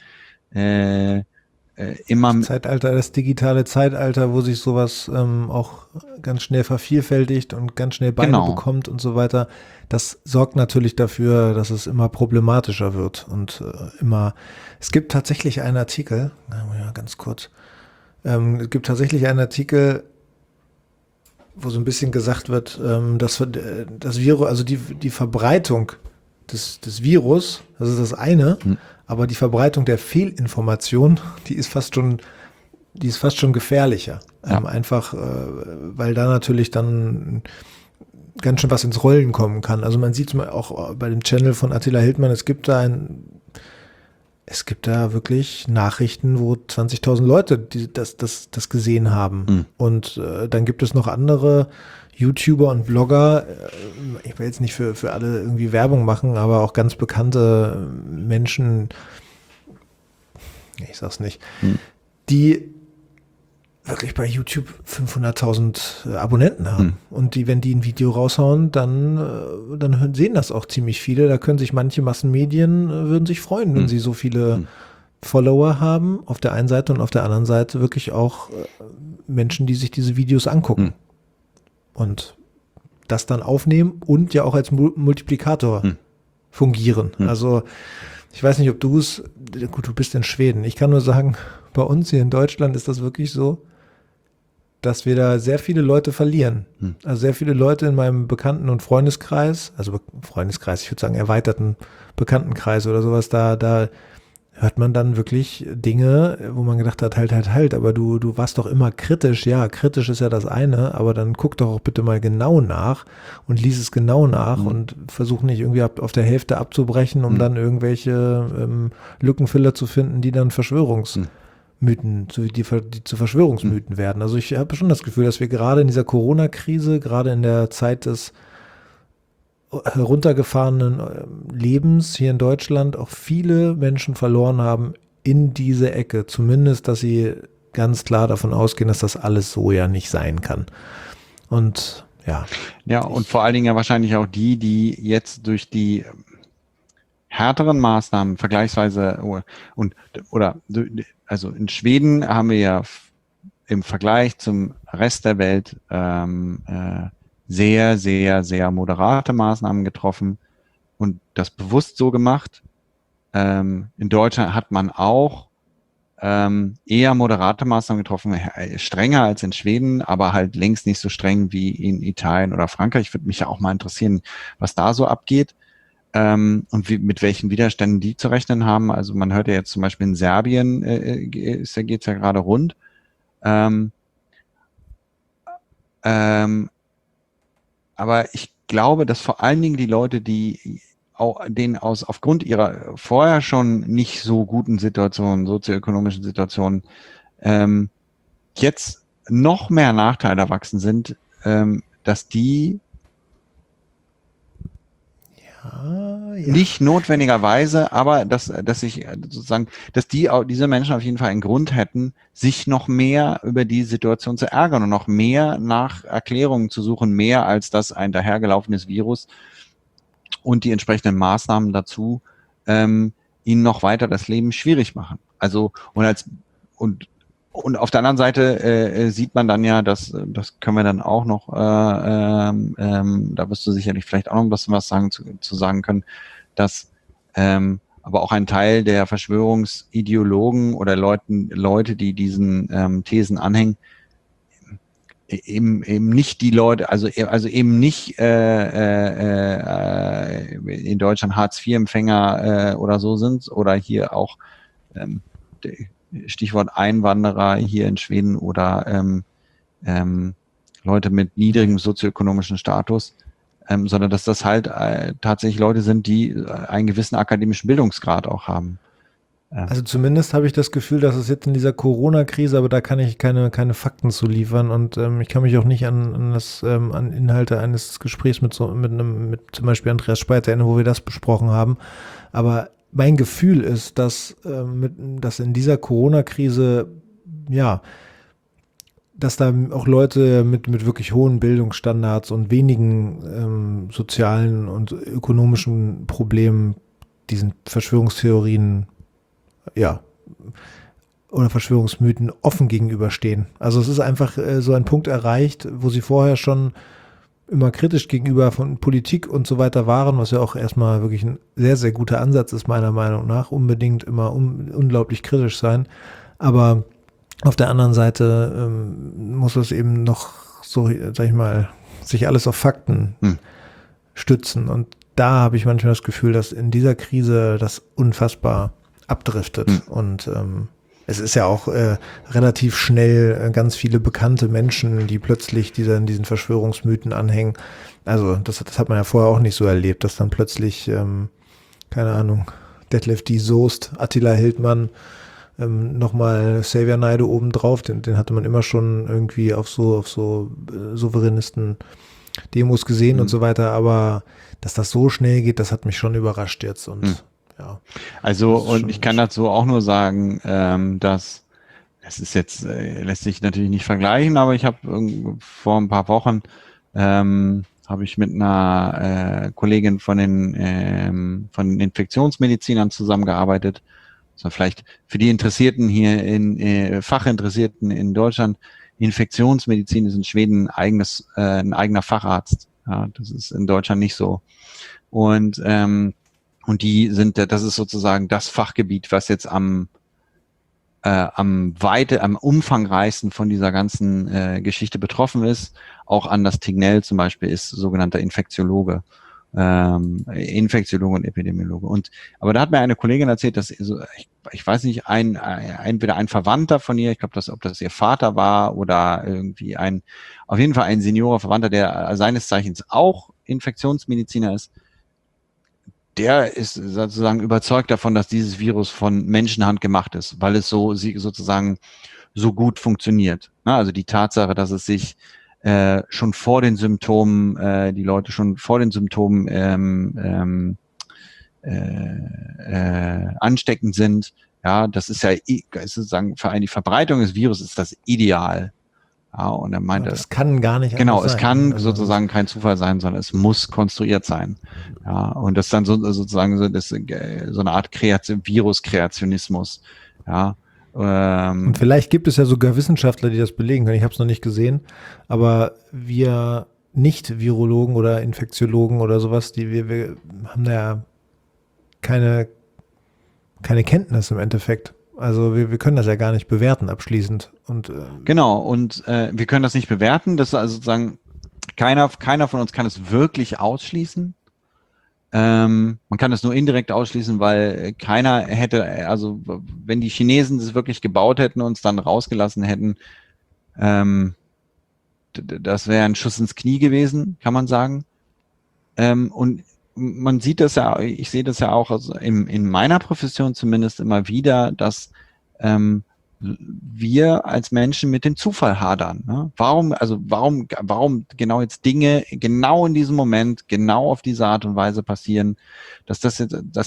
immer Das digitale Zeitalter, wo sich sowas auch ganz schnell vervielfältigt und ganz schnell Beine bekommt und so weiter, das sorgt natürlich dafür, dass es immer problematischer wird und es gibt tatsächlich einen Artikel, ganz kurz, es gibt tatsächlich einen Artikel, wo so ein bisschen gesagt wird, dass das Virus, also die Verbreitung des Virus, das ist das eine, aber die Verbreitung der Fehlinformation, die ist fast schon gefährlicher. Ja. Einfach, weil da natürlich dann ganz schön was ins Rollen kommen kann. Also man sieht es auch bei dem Channel von Attila Hildmann, es gibt da wirklich Nachrichten, wo 20.000 Leute das gesehen haben. Und dann gibt es noch andere YouTuber und Blogger, ich will jetzt nicht für alle irgendwie Werbung machen, aber auch ganz bekannte Menschen, ich sag's nicht, die wirklich bei YouTube 500.000 Abonnenten haben. Und wenn die ein Video raushauen, dann sehen das auch ziemlich viele. Da können sich manche Massenmedien, würden sich freuen, wenn sie so viele Follower haben, auf der einen Seite und auf der anderen Seite wirklich auch Menschen, die sich diese Videos angucken. Und das dann aufnehmen und ja auch als Multiplikator fungieren. Also ich weiß nicht, ob du bist in Schweden. Ich kann nur sagen, bei uns hier in Deutschland ist das wirklich so, dass wir da sehr viele Leute verlieren. Also sehr viele Leute in meinem Bekannten- und Freundeskreis, also Freundeskreis, ich würde sagen erweiterten Bekanntenkreis oder sowas, da hört man dann wirklich Dinge, wo man gedacht hat, halt, aber du warst doch immer kritisch. Ja, kritisch ist ja das eine, aber dann guck doch auch bitte mal genau nach und lies es genau nach und versuch nicht irgendwie auf der Hälfte abzubrechen, um dann irgendwelche Lückenfüller zu finden, die dann Verschwörungsmythen, die zu Verschwörungsmythen werden. Also ich habe schon das Gefühl, dass wir gerade in dieser Corona-Krise, gerade in der Zeit des heruntergefahrenen Lebens hier in Deutschland auch viele Menschen verloren haben in diese Ecke. Zumindest, dass sie ganz klar davon ausgehen, dass das alles so ja nicht sein kann. Und ja. Ja, und vor allen Dingen ja wahrscheinlich auch die jetzt durch die härteren Maßnahmen vergleichsweise also in Schweden haben wir ja im Vergleich zum Rest der Welt sehr, sehr, sehr moderate Maßnahmen getroffen und das bewusst so gemacht. In Deutschland hat man auch eher moderate Maßnahmen getroffen, strenger als in Schweden, aber halt längst nicht so streng wie in Italien oder Frankreich. Würde mich ja auch mal interessieren, was da so abgeht und mit welchen Widerständen die zu rechnen haben. Also man hört ja jetzt zum Beispiel in Serbien geht's ja gerade rund. Aber ich glaube, dass vor allen Dingen die Leute, denen aufgrund ihrer vorher schon nicht so guten Situationen, sozioökonomischen Situationen, jetzt noch mehr Nachteile erwachsen sind, dass die nicht notwendigerweise, aber dass diese Menschen auf jeden Fall einen Grund hätten, sich noch mehr über die Situation zu ärgern und noch mehr nach Erklärungen zu suchen, mehr als das ein dahergelaufenes Virus und die entsprechenden Maßnahmen dazu ihnen noch weiter das Leben schwierig machen. Also und Und auf der anderen Seite sieht man dann ja, das können wir dann auch noch, da wirst du sicherlich vielleicht auch noch was zu sagen können, dass aber auch ein Teil der Verschwörungsideologen oder Leute, die diesen Thesen anhängen, eben nicht die Leute, also eben nicht in Deutschland Hartz-IV-Empfänger oder so sind oder hier auch Stichwort Einwanderer hier in Schweden oder Leute mit niedrigem sozioökonomischen Status, sondern dass das halt tatsächlich Leute sind, die einen gewissen akademischen Bildungsgrad auch haben. Also zumindest habe ich das Gefühl, dass es jetzt in dieser Corona-Krise, aber da kann ich keine Fakten zu liefern und ich kann mich auch nicht an Inhalte eines Gesprächs mit zum Beispiel Andreas Speit erinnern, wo wir das besprochen haben. Aber mein Gefühl ist, dass in dieser Corona-Krise, ja, dass da auch Leute mit wirklich hohen Bildungsstandards und wenigen sozialen und ökonomischen Problemen diesen Verschwörungstheorien, ja, oder Verschwörungsmythen offen gegenüberstehen. Also es ist einfach so ein Punkt erreicht, wo sie vorher schon immer kritisch gegenüber von Politik und so weiter waren, was ja auch erstmal wirklich ein sehr, sehr guter Ansatz ist, meiner Meinung nach. Unbedingt immer unglaublich kritisch sein. Aber auf der anderen Seite muss es eben noch so, sag ich mal, sich alles auf Fakten stützen. Und da habe ich manchmal das Gefühl, dass in dieser Krise das unfassbar abdriftet. Und es ist ja auch relativ schnell ganz viele bekannte Menschen, die plötzlich diesen Verschwörungsmythen anhängen. Also das hat man ja vorher auch nicht so erlebt, dass dann plötzlich, keine Ahnung, Detlef D. Soest, Attila Hildmann, nochmal Xavier Naidoo obendrauf, den hatte man immer schon irgendwie auf so Souveränisten-Demos gesehen und so weiter, aber dass das so schnell geht, das hat mich schon überrascht jetzt und ja. Also, und ich kann dazu auch nur sagen, dass es ist jetzt, lässt sich natürlich nicht vergleichen, aber ich habe vor ein paar Wochen habe ich mit einer Kollegin von den Infektionsmedizinern zusammengearbeitet. So vielleicht für die Interessierten hier Fachinteressierten in Deutschland, Infektionsmedizin ist in Schweden ein eigener Facharzt. Ja, das ist in Deutschland nicht so. Und das ist sozusagen das Fachgebiet, was jetzt am umfangreichsten von dieser ganzen Geschichte betroffen ist. Auch Anders Tegnell zum Beispiel ist sogenannter Infektiologe und Epidemiologe. Aber da hat mir eine Kollegin erzählt, dass ich weiß nicht, entweder ein Verwandter von ihr, ich glaube, ob das ihr Vater war oder irgendwie auf jeden Fall ein Seniorer-Verwandter, der seines Zeichens auch Infektionsmediziner ist, der ist sozusagen überzeugt davon, dass dieses Virus von Menschenhand gemacht ist, weil es sozusagen so gut funktioniert. Also die Tatsache, dass es sich schon vor den Symptomen, die Leute schon vor den Symptomen ansteckend sind, ja, das ist ja sozusagen für die Verbreitung des Virus ist das ideal. Ja, und er meinte, das kann gar nicht genau, anders es sein. kann sozusagen kein Zufall sein, sondern es muss konstruiert sein. Ja, und das ist dann sozusagen so eine Art Viruskreationismus. Ja. Und vielleicht gibt es ja sogar Wissenschaftler, die das belegen können. Ich habe es noch nicht gesehen, aber wir Nicht-Virologen oder Infektiologen oder sowas, wir haben da ja keine Kenntnis im Endeffekt. Also wir können das ja gar nicht bewerten abschließend. Und genau, und wir können das nicht bewerten. Das ist also sozusagen, keiner von uns kann es wirklich ausschließen. Man kann es nur indirekt ausschließen, weil keiner hätte, also wenn die Chinesen das wirklich gebaut hätten und uns dann rausgelassen hätten, das wäre ein Schuss ins Knie gewesen, kann man sagen. Und man sieht das ja, ich sehe das ja auch also in meiner Profession zumindest immer wieder, dass wir als Menschen mit dem Zufall hadern. Ne? Warum genau jetzt Dinge genau in diesem Moment, genau auf diese Art und Weise passieren, dass das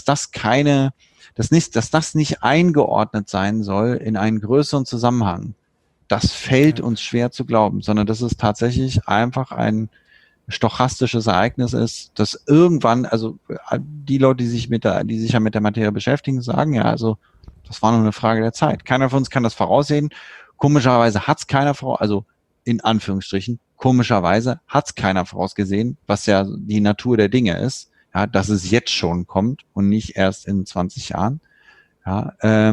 nicht eingeordnet sein soll in einen größeren Zusammenhang. Das fällt uns schwer zu glauben, sondern dass es tatsächlich einfach ein stochastisches Ereignis ist, dass irgendwann, also die Leute, die sich ja mit der Materie beschäftigen, sagen ja, also das war nur eine Frage der Zeit. Keiner von uns kann das voraussehen. Komischerweise hat's keiner also in Anführungsstrichen, komischerweise hat's keiner vorausgesehen, was ja die Natur der Dinge ist, ja, dass es jetzt schon kommt und nicht erst in 20 Jahren. Ja,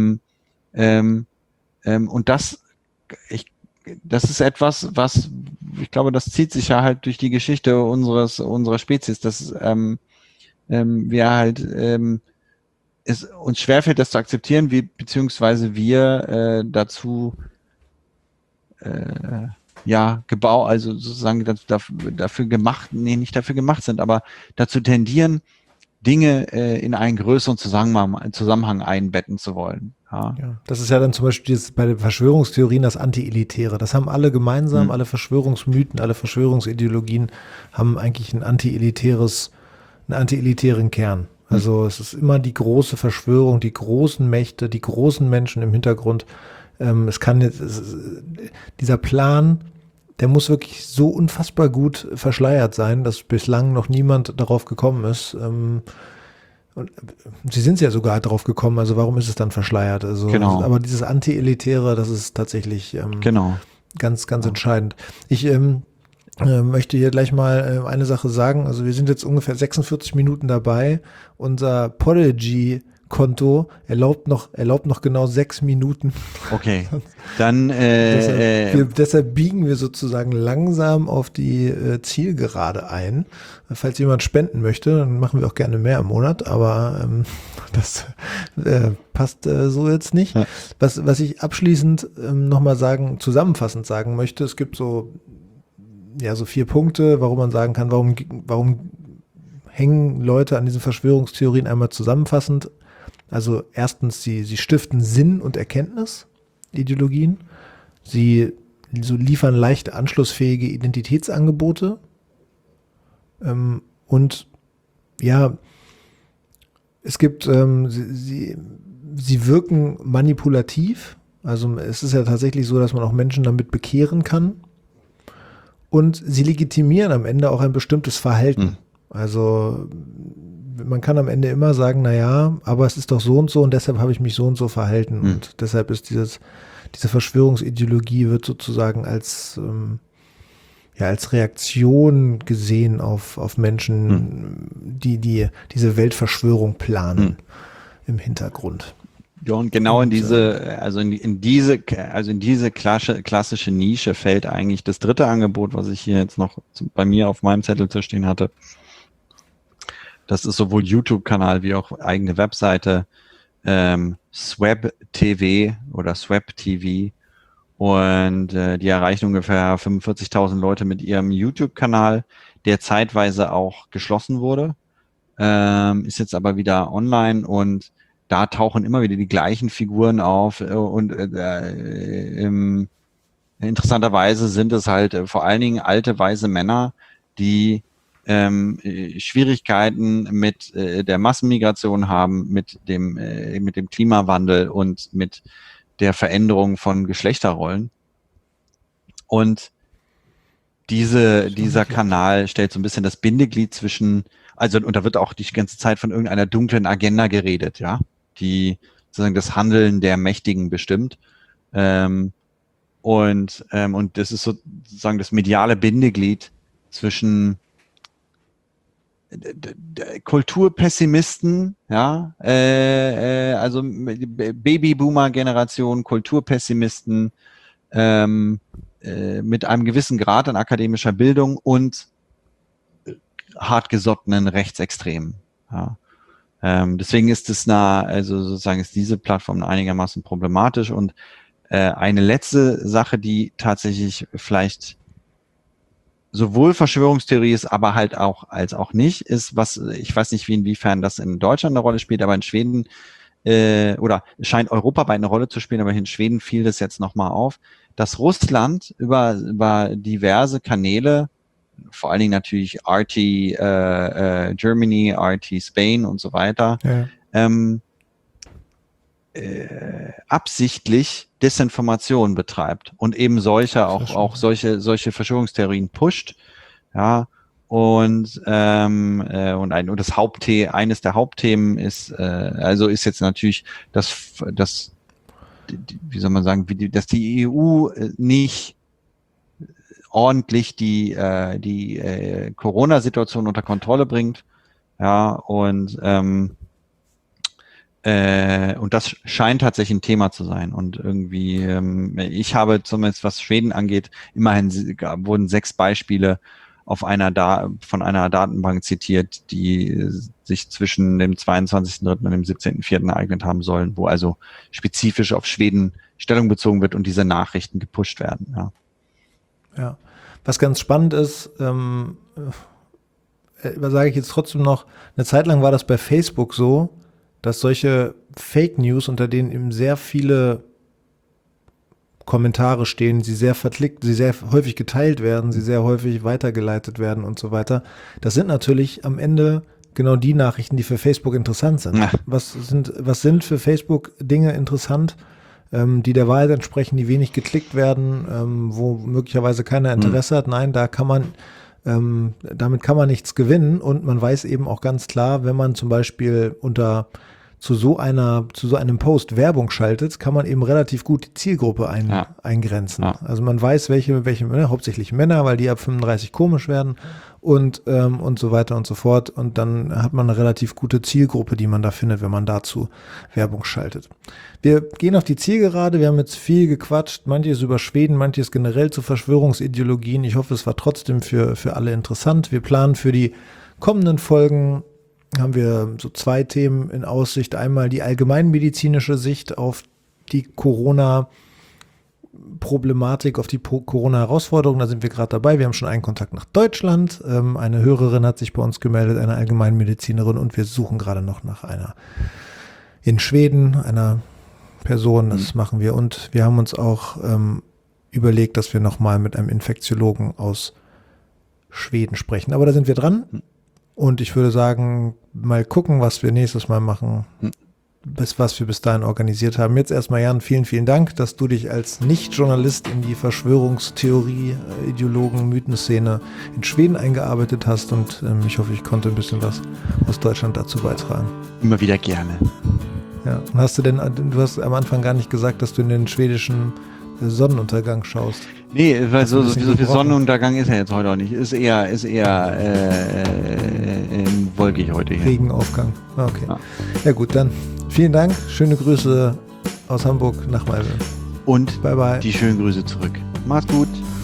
und das ist etwas, was ich glaube, das zieht sich ja halt durch die Geschichte unserer Spezies, dass wir halt es uns schwerfällt, das zu akzeptieren, beziehungsweise wir dazu also sozusagen dafür gemacht, nicht dafür gemacht sind, aber dazu tendieren, Dinge in einen größeren Zusammenhang einbetten zu wollen. Ja. Ja, das ist ja dann zum Beispiel bei den Verschwörungstheorien das Anti-Elitäre. Das haben alle gemeinsam, alle Verschwörungsmythen, alle Verschwörungsideologien haben eigentlich einen anti-elitären Kern. Also es ist immer die große Verschwörung, die großen Mächte, die großen Menschen im Hintergrund. Dieser Plan, der muss wirklich so unfassbar gut verschleiert sein, dass bislang noch niemand darauf gekommen ist. Und sie sind ja sogar darauf gekommen, also warum ist es dann verschleiert? Also, genau. Aber dieses Anti-Elitäre, das ist tatsächlich ganz, ganz entscheidend. Ich möchte hier gleich mal eine Sache sagen. Also wir sind jetzt ungefähr 46 Minuten dabei. Unser Podigy-Konto erlaubt noch genau 6 Minuten. Okay, dann deshalb biegen wir sozusagen langsam auf die Zielgerade ein. Falls jemand spenden möchte, dann machen wir auch gerne mehr im Monat, aber das passt so jetzt nicht. Ja. Was ich abschließend nochmal zusammenfassend sagen möchte, es gibt so 4 Punkte, warum man sagen kann, warum hängen Leute an diesen Verschwörungstheorien einmal zusammenfassend. Also erstens, sie stiften Sinn und Erkenntnis, Ideologien. Sie liefern leicht anschlussfähige Identitätsangebote. Und ja, es gibt, sie wirken manipulativ. Also es ist ja tatsächlich so, dass man auch Menschen damit bekehren kann. Und sie legitimieren am Ende auch ein bestimmtes Verhalten. Also man kann am Ende immer sagen, naja, aber es ist doch so und deshalb habe ich mich so und so verhalten. Und deshalb ist diese Verschwörungsideologie wird sozusagen als Reaktion gesehen auf Menschen, die diese Weltverschwörung planen im Hintergrund. Ja, und genau in diese klassische Nische fällt eigentlich das dritte Angebot, was ich hier jetzt noch bei mir auf meinem Zettel zu stehen hatte. Das ist sowohl YouTube-Kanal wie auch eigene Webseite, Swab TV oder Swab TV. Und die erreichen ungefähr 45.000 Leute mit ihrem YouTube-Kanal, der zeitweise auch geschlossen wurde, ist jetzt aber wieder online und da tauchen immer wieder die gleichen Figuren auf und interessanterweise sind es halt vor allen Dingen alte, weise Männer, die Schwierigkeiten mit der Massenmigration haben, mit dem Klimawandel und mit der Veränderung von Geschlechterrollen. Und dieser Kanal stellt so ein bisschen das Bindeglied zwischen, und da wird auch die ganze Zeit von irgendeiner dunklen Agenda geredet, ja, die sozusagen das Handeln der Mächtigen bestimmt. Und das ist sozusagen das mediale Bindeglied zwischen Kulturpessimisten, ja, also Babyboomer-Generation, Kulturpessimisten mit einem gewissen Grad an akademischer Bildung und hartgesottenen Rechtsextremen. Ja. Deswegen ist ist diese Plattform einigermaßen problematisch. Und eine letzte Sache, die tatsächlich vielleicht sowohl Verschwörungstheorie ist, aber halt auch als auch nicht, ist, was, ich weiß nicht, inwiefern das in Deutschland eine Rolle spielt, aber in Schweden oder scheint europaweit eine Rolle zu spielen, aber in Schweden fiel das jetzt nochmal auf, dass Russland über diverse Kanäle, vor allen Dingen natürlich RT Germany, RT Spain und so weiter, absichtlich Desinformation betreibt und eben solche Verschwörungstheorien pusht, ja, und das eines der Hauptthemen ist jetzt natürlich das wie soll man sagen, dass die EU nicht ordentlich die Corona-Situation unter Kontrolle bringt. Ja, und das scheint tatsächlich ein Thema zu sein. Und irgendwie, ich habe zumindest, was Schweden angeht, immerhin wurden 6 Beispiele von einer Datenbank zitiert, die sich zwischen dem 22.03. und dem 17.04. ereignet haben sollen, wo also spezifisch auf Schweden Stellung bezogen wird und diese Nachrichten gepusht werden. Ja. Ja, was ganz spannend ist, sage ich jetzt trotzdem noch, eine Zeit lang war das bei Facebook so, dass solche Fake News, unter denen eben sehr viele Kommentare stehen, sie sehr verklickt, sie sehr häufig geteilt werden, sie sehr häufig weitergeleitet werden und so weiter. Das sind natürlich am Ende genau die Nachrichten, die für Facebook interessant sind. Ja. Was sind für Facebook Dinge interessant, die der Wahrheit entsprechen, die wenig geklickt werden, wo möglicherweise keiner Interesse hat? Nein, damit kann man nichts gewinnen, und man weiß eben auch ganz klar, wenn man zum Beispiel zu so einem Post Werbung schaltet, kann man eben relativ gut die Zielgruppe eingrenzen. Ja. Also man weiß, welche hauptsächlich Männer, weil die ab 35 komisch werden und so weiter und so fort. Und dann hat man eine relativ gute Zielgruppe, die man da findet, wenn man dazu Werbung schaltet. Wir gehen auf die Zielgerade. Wir haben jetzt viel gequatscht, manches über Schweden, manches generell zu Verschwörungsideologien. Ich hoffe, es war trotzdem für alle interessant. Wir planen für die kommenden Folgen, haben wir so 2 Themen in Aussicht. Einmal die allgemeinmedizinische Sicht auf die Corona-Problematik, auf die Corona-Herausforderung. Da sind wir gerade dabei. Wir haben schon einen Kontakt nach Deutschland. Eine Hörerin hat sich bei uns gemeldet, eine Allgemeinmedizinerin, und wir suchen gerade noch nach einer in Schweden, einer Person. Das machen wir. Und wir haben uns auch überlegt, dass wir nochmal mit einem Infektiologen aus Schweden sprechen. Aber da sind wir dran. Und ich würde sagen, mal gucken, was wir nächstes Mal machen, was wir bis dahin organisiert haben. Jetzt erstmal, Jan, vielen, vielen Dank, dass du dich als Nicht-Journalist in die Verschwörungstheorie, Ideologen, Mythenszene in Schweden eingearbeitet hast, und ich hoffe, ich konnte ein bisschen was aus Deutschland dazu beitragen. Immer wieder gerne. Ja, und du hast am Anfang gar nicht gesagt, dass du in den schwedischen Sonnenuntergang schaust. Nee, weil so viel Sonnenuntergang ist ja jetzt heute auch nicht. Ist eher wolkig heute hier. Regenaufgang. Okay. Ja gut, dann vielen Dank. Schöne Grüße aus Hamburg nach Malmö. Und bye bye. Die schönen Grüße zurück. Macht's gut.